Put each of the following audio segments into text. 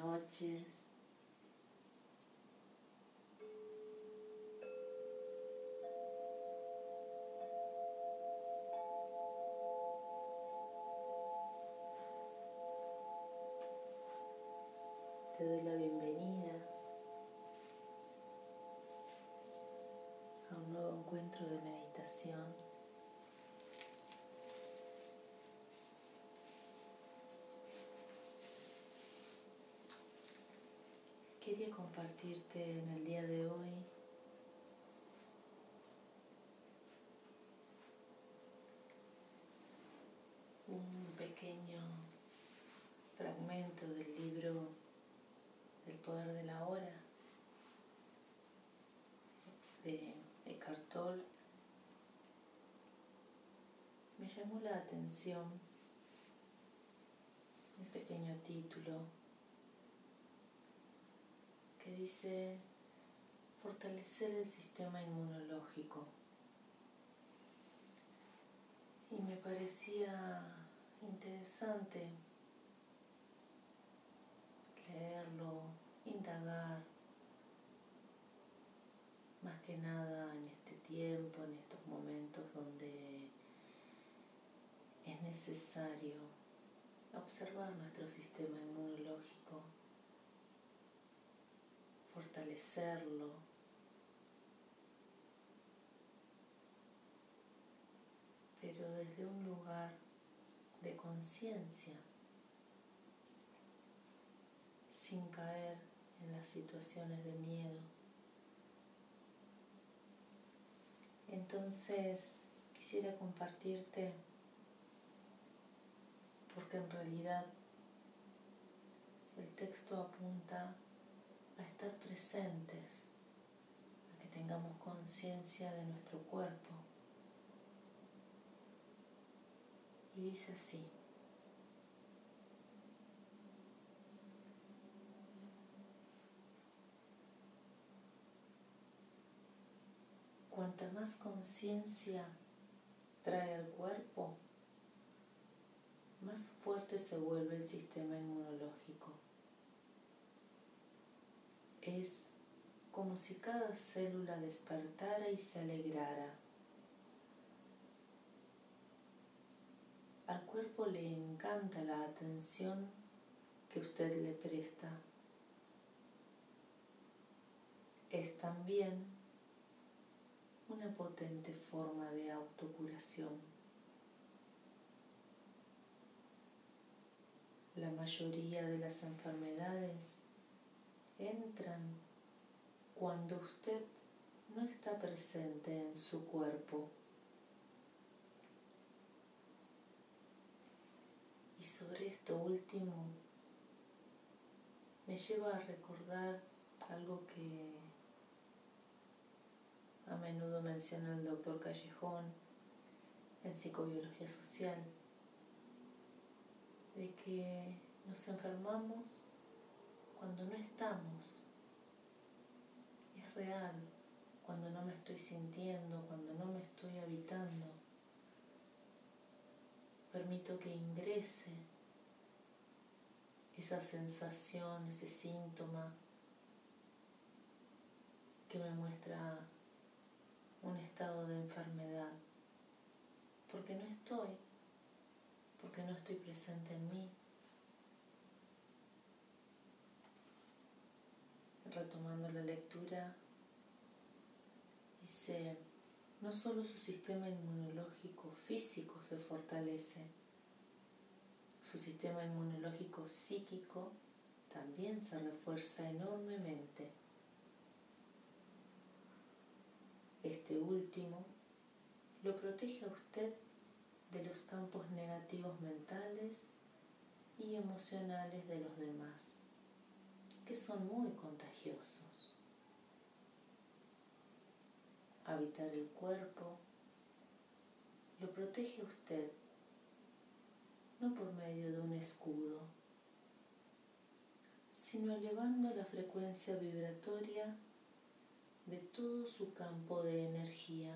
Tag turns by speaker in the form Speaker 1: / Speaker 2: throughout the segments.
Speaker 1: noches. Te doy la bienvenida a un nuevo encuentro de meditación. Quería compartirte en el día de hoy un pequeño fragmento del libro El poder de la hora de Eckhart Tolle. Me llamó la atención un pequeño título que dice fortalecer el sistema inmunológico, y me parecía interesante leerlo, indagar, más que nada en este tiempo, en estos momentos donde es necesario observar nuestro sistema inmunológico, fortalecerlo, pero desde un lugar de conciencia, sin caer en las situaciones de miedo. Entonces quisiera compartirte, porque en realidad el texto apunta a estar presentes, a que tengamos conciencia de nuestro cuerpo. Y dice así: cuanta más conciencia trae al cuerpo, más fuerte se vuelve el sistema inmunológico. Es como si cada célula despertara y se alegrara. Al cuerpo le encanta la atención que usted le presta. Es también una potente forma de autocuración. La mayoría de las enfermedades entran cuando usted no está presente en su cuerpo. Y sobre esto último me lleva a recordar algo que a menudo menciona el doctor Callejón en psicobiología social, de que nos enfermamos cuando no estamos. Es real, cuando no me estoy sintiendo, cuando no me estoy habitando. Permito que ingrese esa sensación, ese síntoma que me muestra un estado de enfermedad, porque no estoy presente en mí. Retomando la lectura, dice: no solo su sistema inmunológico físico se fortalece, su sistema inmunológico psíquico también se refuerza enormemente. Este último lo protege a usted de los campos negativos mentales y emocionales de los demás, que son muy contagiosos. Habitar el cuerpo lo protege a usted, no por medio de un escudo, sino elevando la frecuencia vibratoria de todo su campo de energía,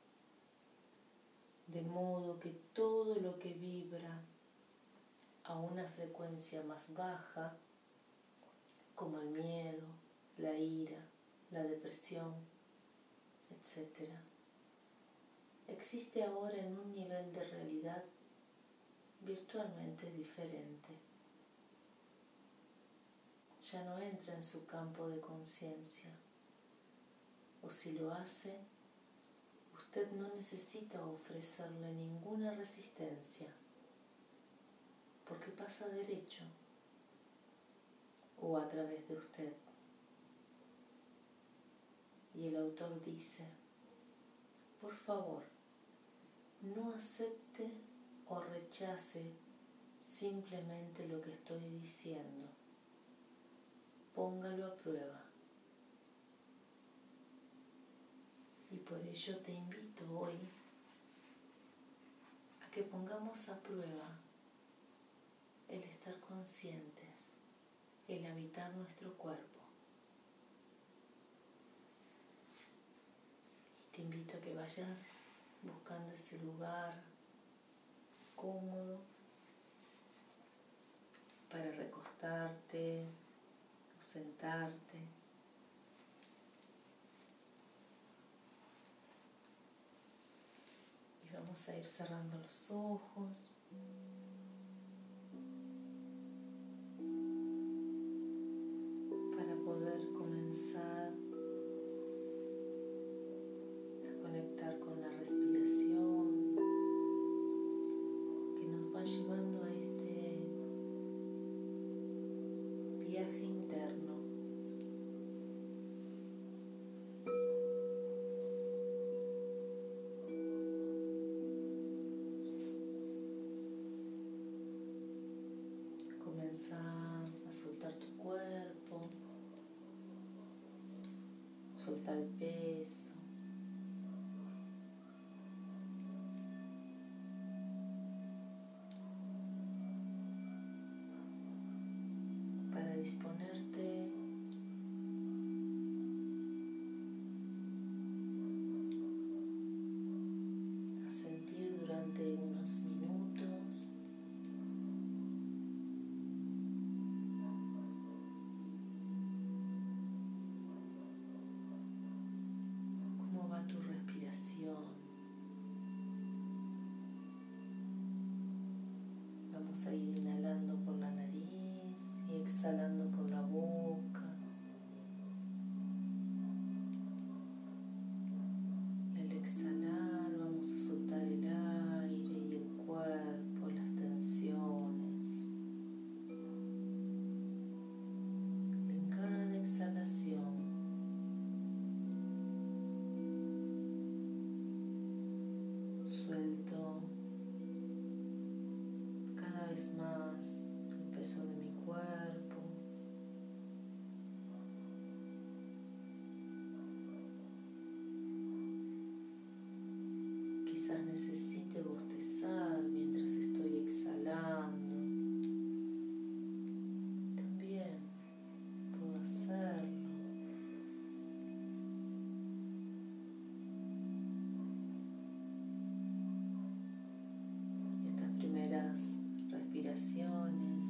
Speaker 1: de modo que todo lo que vibra a una frecuencia más baja como el miedo, la ira, la depresión, etc., existe ahora en un nivel de realidad virtualmente diferente. Ya no entra en su campo de conciencia, o si lo hace, usted no necesita ofrecerle ninguna resistencia, porque pasa derecho o a través de usted. Y el autor dice: por favor, no acepte o rechace simplemente lo que estoy diciendo. Póngalo a prueba. Y por ello te invito hoy a que pongamos a prueba el estar conscientes, el habitar nuestro cuerpo. Y te invito a que vayas buscando ese lugar cómodo para recostarte o sentarte. Y vamos a ir cerrando los ojos. Para poder comenzar a conectar con la respiración que nos va llevando a este viaje interno. Comienza a soltar tu cuerpo, soltar el peso. Para disponerte a sentir durante unos minutos cómo va tu respiración. Vamos a ir inhalando por la nariz y exhalando por la boca. Al exhalar vamos a soltar el aire y el cuerpo, las tensiones. En cada exhalación suelto cada vez más el peso de mi cuerpo. Quizás necesite bostezar mientras estoy exhalando. También puedo hacerlo. Estas primeras respiraciones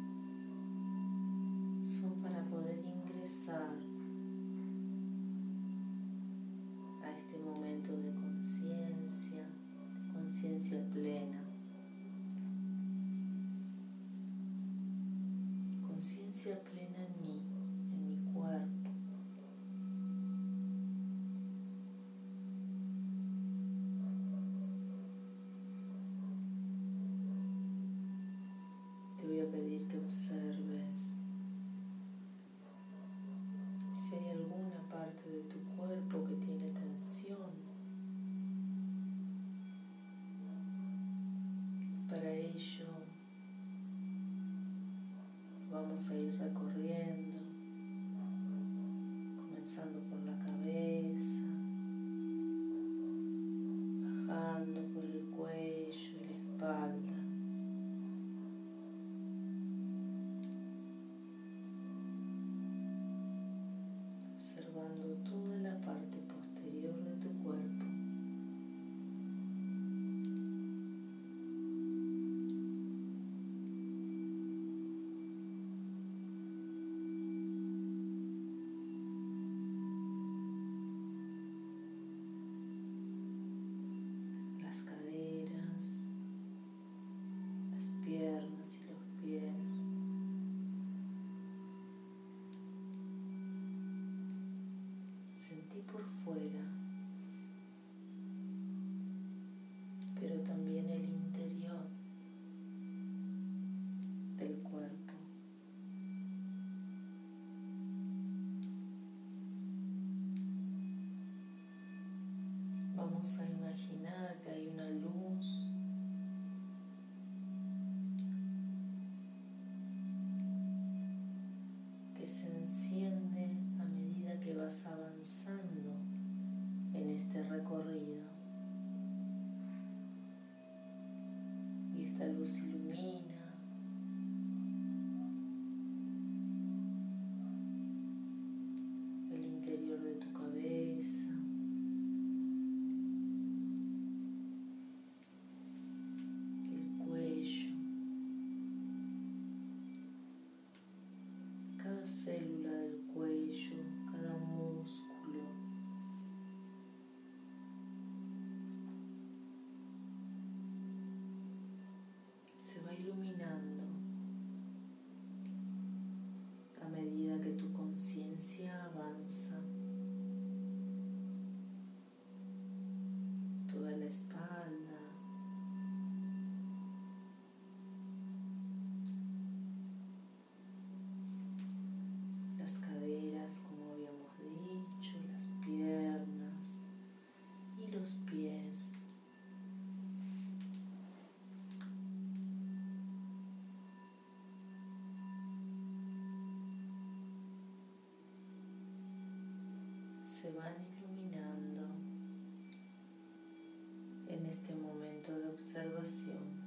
Speaker 1: son para poder ingresar a este momento de conciencia, conciencia plena, conciencia plena en mí, en mi cuerpo. Te voy a pedir que observes si hay alguna parte de tu cuerpo que tiene tensión. Para ello vamos a ir recorriendo, comenzando por la cabeza, bajando por el cuello y la espalda. Observando toda la parte posterior de tu cuerpo. del cuerpo. Vamos a imaginar que hay una luz que se enciende a medida que vas avanzando en este recorrido. Y esta luz ilumina el interior de tu cabeza, el cuello, cada célula del cuello, cada músculo. Se va iluminando a medida que tu conciencia avanza. Toda la espalda, las caderas, como habíamos dicho, las piernas y los pies. Se van iluminando en este momento de observación.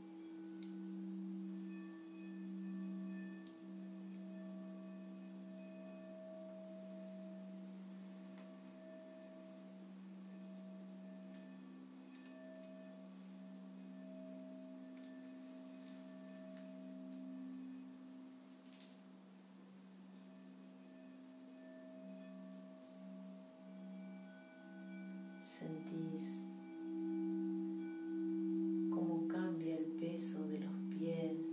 Speaker 1: Sentís cómo cambia el peso de los pies,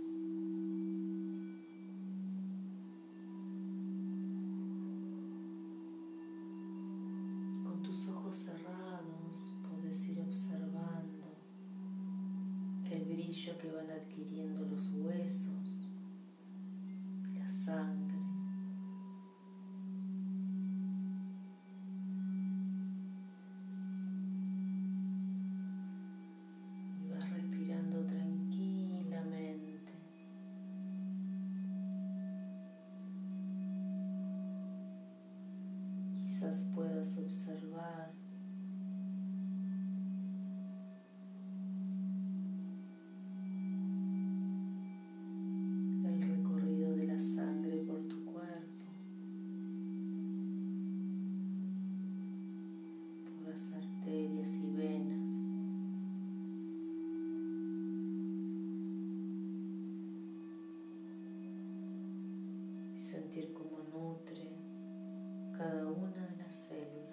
Speaker 1: con tus ojos cerrados podés ir observando el brillo que van adquiriendo los huesos, la sangre. Quizás puedas observar el recorrido de la sangre por tu cuerpo, por las arterias y venas. Y sentir cómo nutre cada una de las células.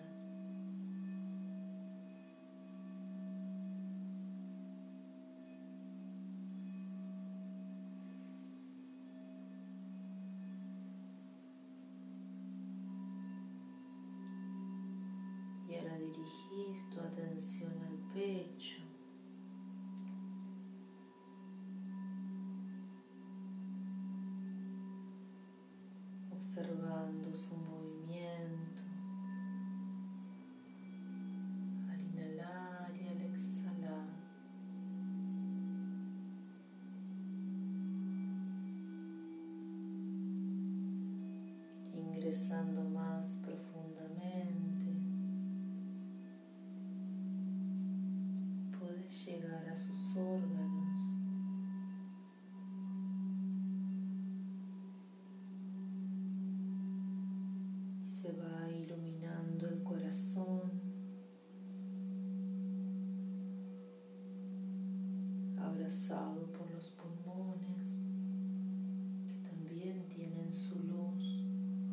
Speaker 1: Y ahora dirigís tu atención al pecho. Observando su movimiento al inhalar y al exhalar. Ingresando más profundamente, puedes llegar a sus órganos. Se va iluminando el corazón, abrazado por los pulmones, que también tienen su luz.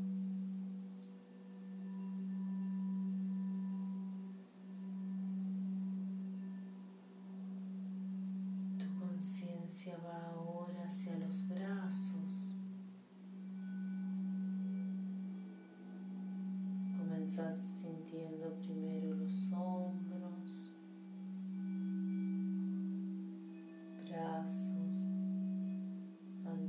Speaker 1: Tu conciencia va ahora hacia los brazos. Comenzás sintiendo primero los hombros, brazos,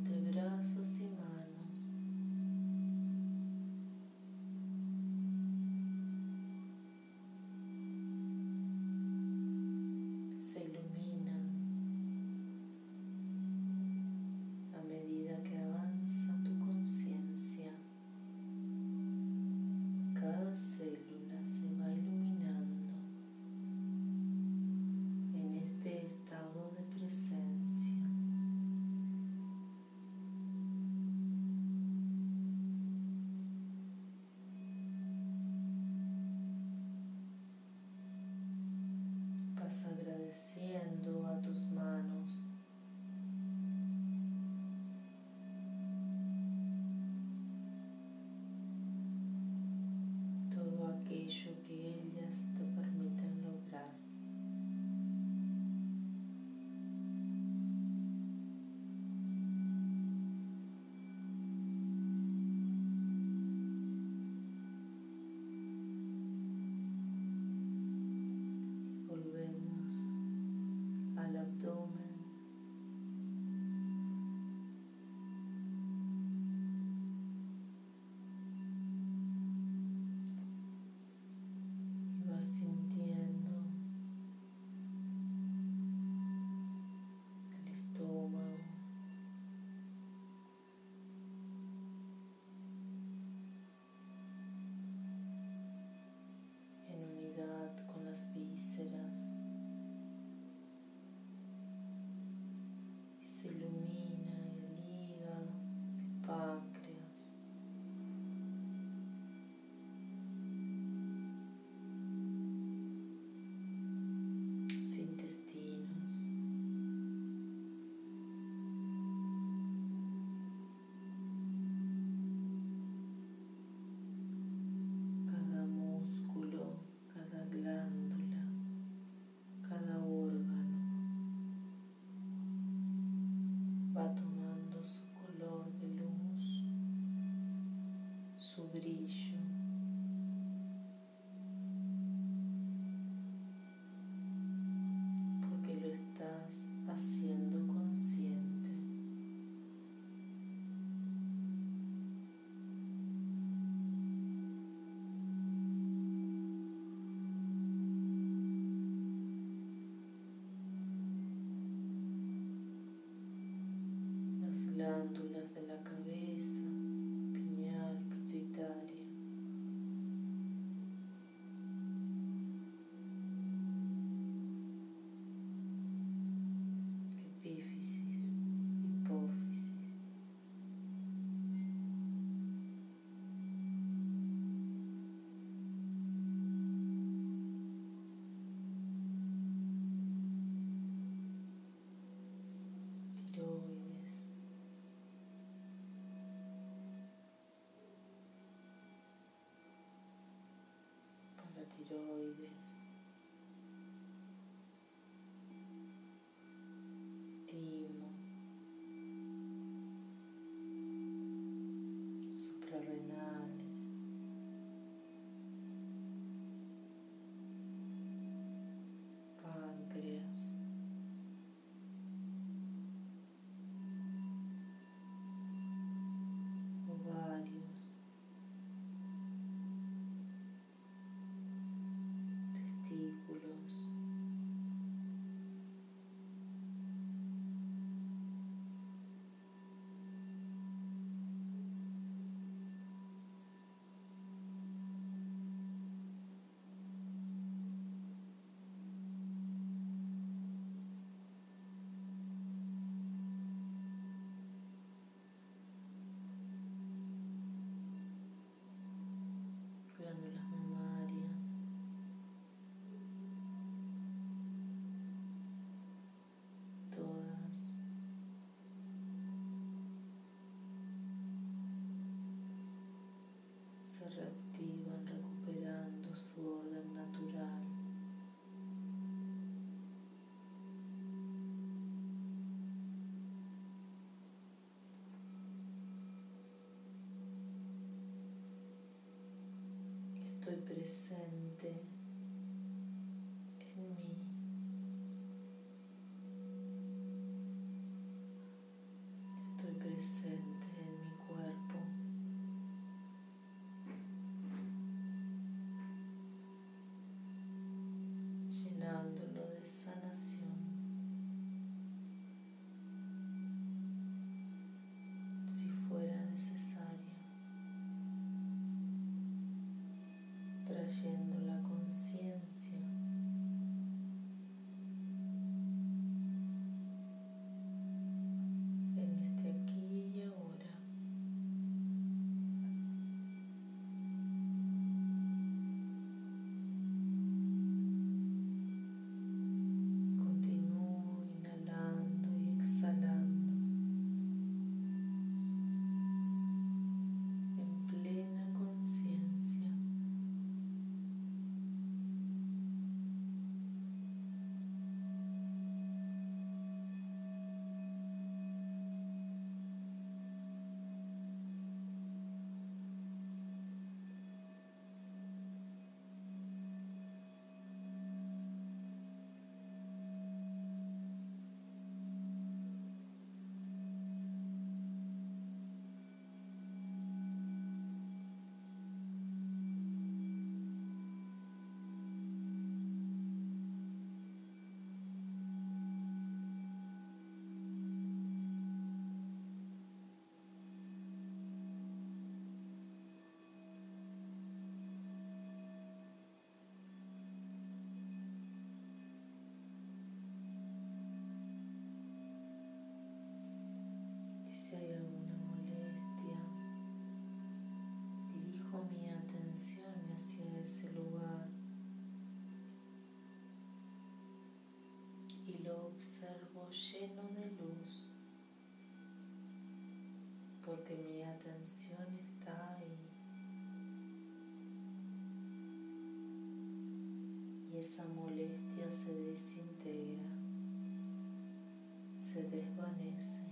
Speaker 1: glándulas de la cabeza, pineal, pituitaria, epífisis, hipófisis. Tiroides, paratiroides, timo, suprarrenales, páncreas, ovarios, testículos, glándulas mamarias, todas se reactivan recuperando su orden natural. Estoy presente en mí. Estoy presente en mi cuerpo. Llenándolo de sanación. Si fuera necesario. Trayendo la conciencia en este aquí y ahora. Continúo inhalando y exhalando en plena conciencia. Y si hay alguna molestia, dirijo mi atención hacia ese lugar y lo observo lleno de luz, porque mi atención está ahí y esa molestia se desintegra, se desvanece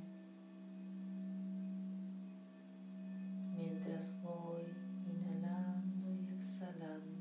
Speaker 1: mientras voy inhalando y exhalando.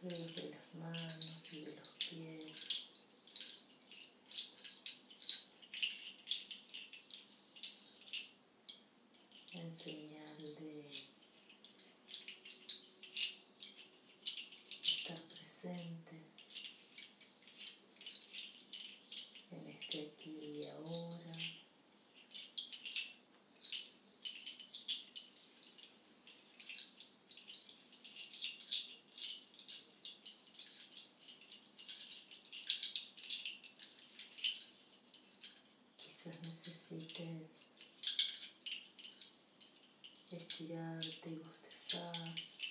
Speaker 1: dedos de las manos y de los pies. En señal de estar presentes en este aquí y ahora. Quizás necesites estirarte y bostezar.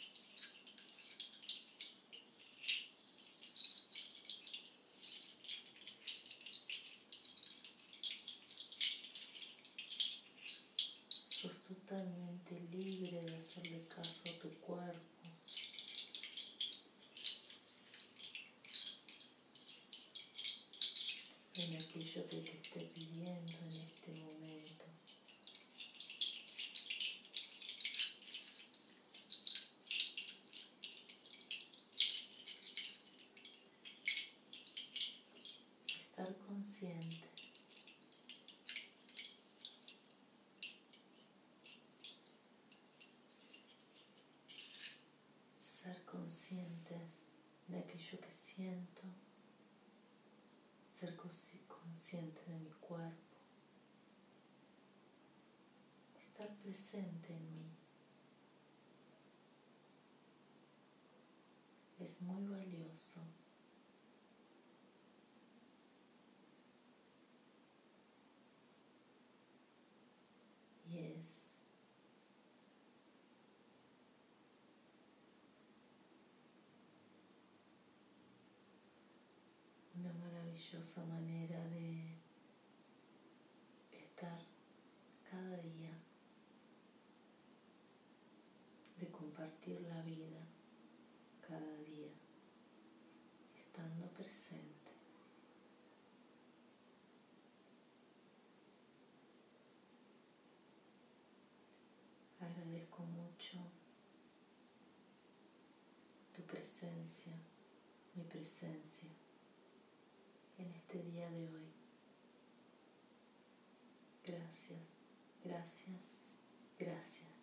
Speaker 1: Sos totalmente libre de hacerle caso a tu cuerpo, en aquello que te esté pidiendo en este momento. Estar conscientes. Ser conscientes de aquello que siento. Ser consciente de mi cuerpo. Estar presente en mí. Es muy valioso. Y es una maravillosa manera de estar cada día, de compartir la vida cada día, estando presente. Agradezco mucho tu presencia, mi presencia en este día de hoy. Gracias, gracias, gracias.